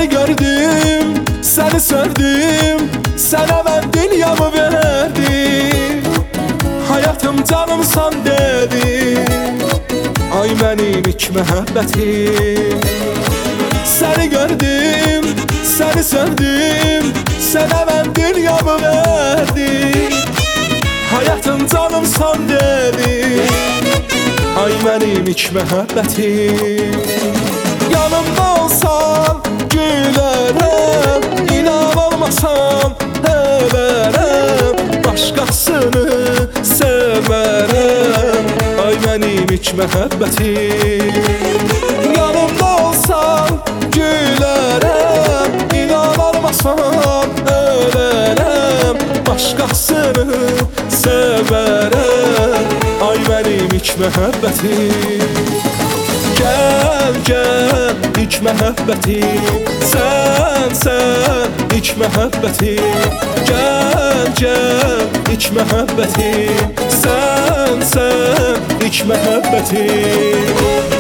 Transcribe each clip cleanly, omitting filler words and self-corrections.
Seni gördüm, seni sevdim, sana ben dünyamı verdim. Hayatım canımsan dedim, ay benim ilk məhəbbətim. Seni gördüm, seni sevdim, sana ben dünyamı verdim. Hayatım canımsan dedim, ay benim ilk məhəbbətim. Yanımda olsan gülərəm, inan olmasan ölərəm. Başqasını sevərəm, ay mənim ilk məhəbbətim. Yanımda olsan gülərəm, inan olmasan ölərəm. Başqasını sevərəm, ay mənim ilk məhəbbətim. Gel gel ilk məhəbbətim, sen ilk məhəbbətim. Gel gel ilk məhəbbətim, sen ilk məhəbbətim.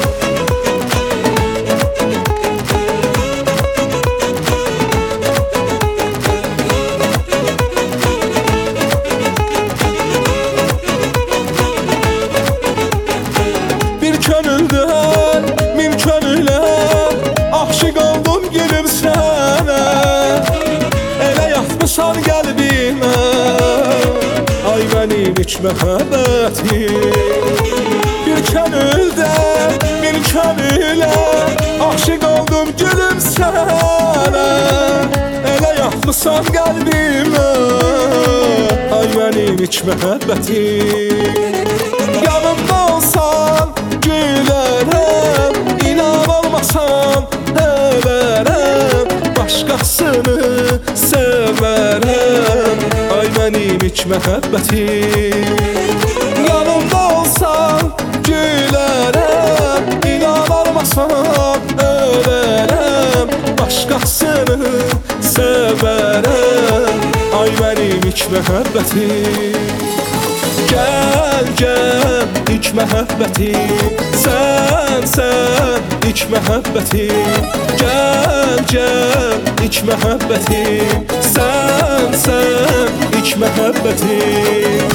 Bir könüldən min könülə aşık oldum gülüm sənə. Elə yatmışsan qəlbimə, ay mənim ilk məhəbbətim. Bir könüldən min könülə aşık oldum gülüm sənə. Elə yatmışsan qəlbimə, ay mənim ilk məhəbbətim. Yanımda olsan gülərəm, inan olmasan ölərəm. Başqasını sevərəm, ay mənim ilk məhəbbətim. Yanımda olsan gülərəm, inan olmasan ölərəm. Başqasını sevərəm, ay mənim ilk məhəbbətim. Gel gel ilk məhəbbətim, sen ilk məhəbbətim. Gel gel ilk məhəbbətim, sen ilk məhəbbətim.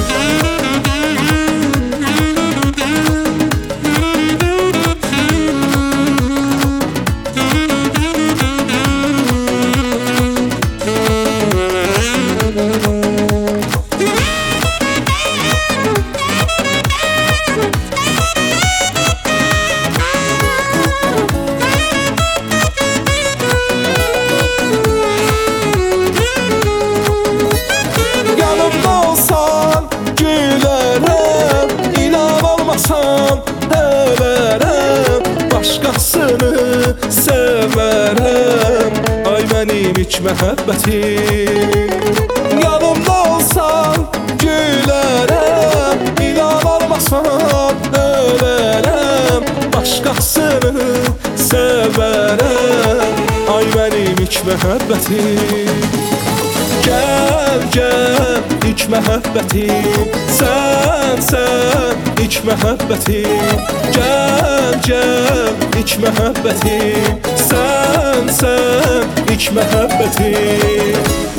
Gülərəm, inan olmasan ölərəm. Başqasını sevərəm, ay mənim ilk məhəbbətim. Yanımda olsan gülərəm, inan olmasan ölərəm. Başqasını sevərəm, ay mənim ilk məhəbbətim. Gel gel ilk məhəbbətim, sen ilk məhəbbətim. Gel gel ilk məhəbbətim, sen ilk məhəbbətim.